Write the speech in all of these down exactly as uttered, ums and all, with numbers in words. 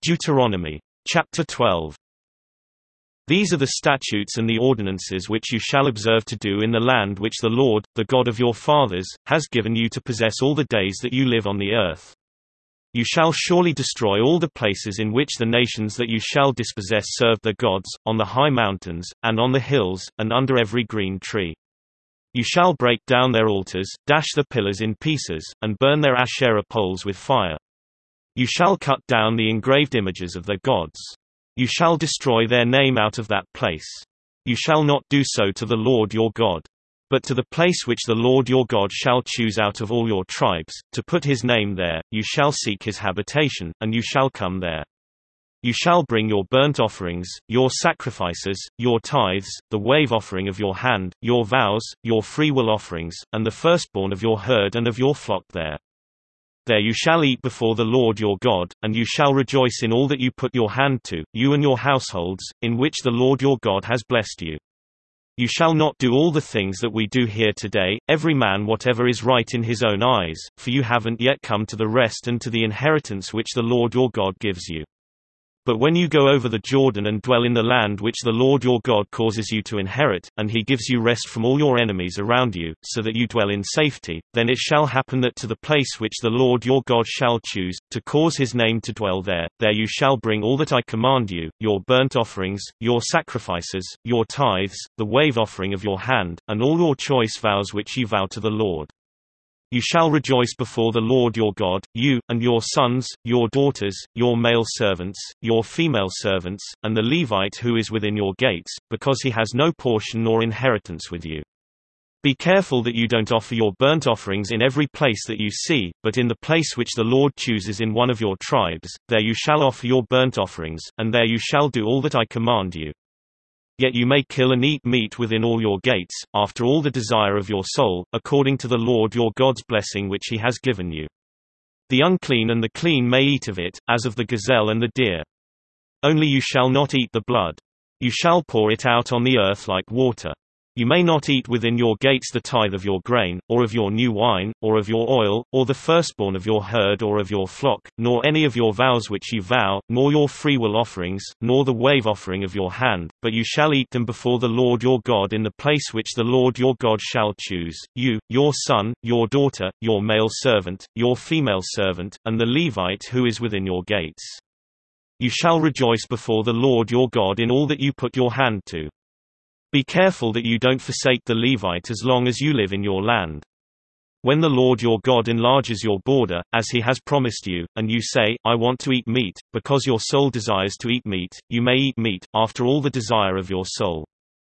Deuteronomy. Chapter twelve. These are the statutes and the ordinances which you shall observe to do in the land which the Lord, the God of your fathers, has given you to possess all the days that you live on the earth. You shall surely destroy all the places in which the nations that you shall dispossess serve their gods, on the high mountains, and on the hills, and under every green tree. You shall break down their altars, dash the pillars in pieces, and burn their Asherah poles with fire. You shall cut down the engraved images of their gods. You shall destroy their name out of that place. You shall not do so to the Lord your God. But to the place which the Lord your God shall choose out of all your tribes, to put his name there, you shall seek his habitation, and you shall come there. You shall bring your burnt offerings, your sacrifices, your tithes, the wave offering of your hand, your vows, your freewill offerings, and the firstborn of your herd and of your flock there. There you shall eat before the Lord your God, and you shall rejoice in all that you put your hand to, you and your households, in which the Lord your God has blessed you. You shall not do all the things that we do here today, every man whatever is right in his own eyes, for you haven't yet come to the rest and to the inheritance which the Lord your God gives you. But when you go over the Jordan and dwell in the land which the Lord your God causes you to inherit, and he gives you rest from all your enemies around you, so that you dwell in safety, then it shall happen that to the place which the Lord your God shall choose, to cause his name to dwell there, there you shall bring all that I command you, your burnt offerings, your sacrifices, your tithes, the wave offering of your hand, and all your choice vows which you vow to the Lord. You shall rejoice before the Lord your God, you, and your sons, your daughters, your male servants, your female servants, and the Levite who is within your gates, because he has no portion nor inheritance with you. Be careful that you don't offer your burnt offerings in every place that you see, but in the place which the Lord chooses in one of your tribes, there you shall offer your burnt offerings, and there you shall do all that I command you. Yet you may kill and eat meat within all your gates, after all the desire of your soul, according to the Lord your God's blessing which he has given you. The unclean and the clean may eat of it, as of the gazelle and the deer. Only you shall not eat the blood. You shall pour it out on the earth like water. You may not eat within your gates the tithe of your grain, or of your new wine, or of your oil, or the firstborn of your herd or of your flock, nor any of your vows which you vow, nor your freewill offerings, nor the wave offering of your hand, but you shall eat them before the Lord your God in the place which the Lord your God shall choose, you, your son, your daughter, your male servant, your female servant, and the Levite who is within your gates. You shall rejoice before the Lord your God in all that you put your hand to. Be careful that you don't forsake the Levite as long as you live in your land. When the Lord your God enlarges your border, as he has promised you, and you say, I want to eat meat, because your soul desires to eat meat, you may eat meat, after all the desire of your soul.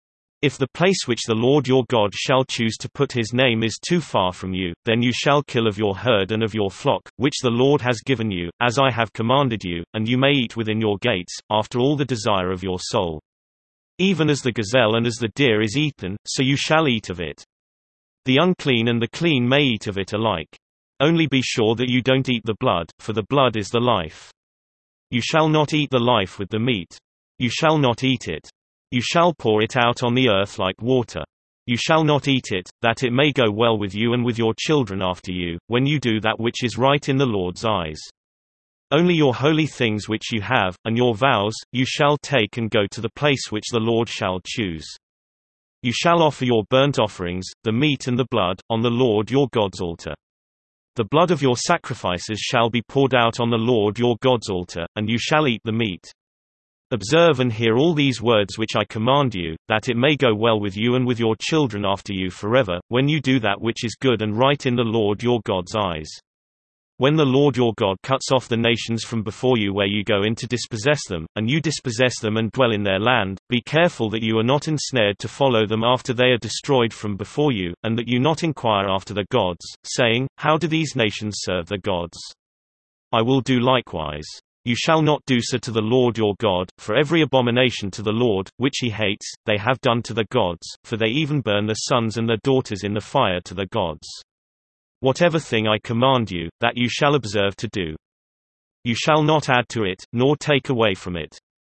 If the place which the Lord your God shall choose to put his name is too far from you, then you shall kill of your herd and of your flock, which the Lord has given you, as I have commanded you, and you may eat within your gates, after all the desire of your soul. Even as the gazelle and as the deer is eaten, so you shall eat of it. The unclean and the clean may eat of it alike. Only be sure that you don't eat the blood, for the blood is the life. You shall not eat the life with the meat. You shall not eat it. You shall pour it out on the earth like water. You shall not eat it, that it may go well with you and with your children after you, when you do that which is right in the Lord's eyes. Only your holy things which you have, and your vows, you shall take and go to the place which the Lord shall choose. You shall offer your burnt offerings, the meat and the blood, on the Lord your God's altar. The blood of your sacrifices shall be poured out on the Lord your God's altar, and you shall eat the meat. Observe and hear all these words which I command you, that it may go well with you and with your children after you forever, when you do that which is good and right in the Lord your God's eyes. When the Lord your God cuts off the nations from before you where you go in to dispossess them, and you dispossess them and dwell in their land, be careful that you are not ensnared to follow them after they are destroyed from before you, and that you not inquire after their gods, saying, How do these nations serve their gods? I will do likewise. You shall not do so to the Lord your God, for every abomination to the Lord, which he hates, they have done to their gods, for they even burn their sons and their daughters in the fire to their gods. Whatever thing I command you, that you shall observe to do. You shall not add to it, nor take away from it.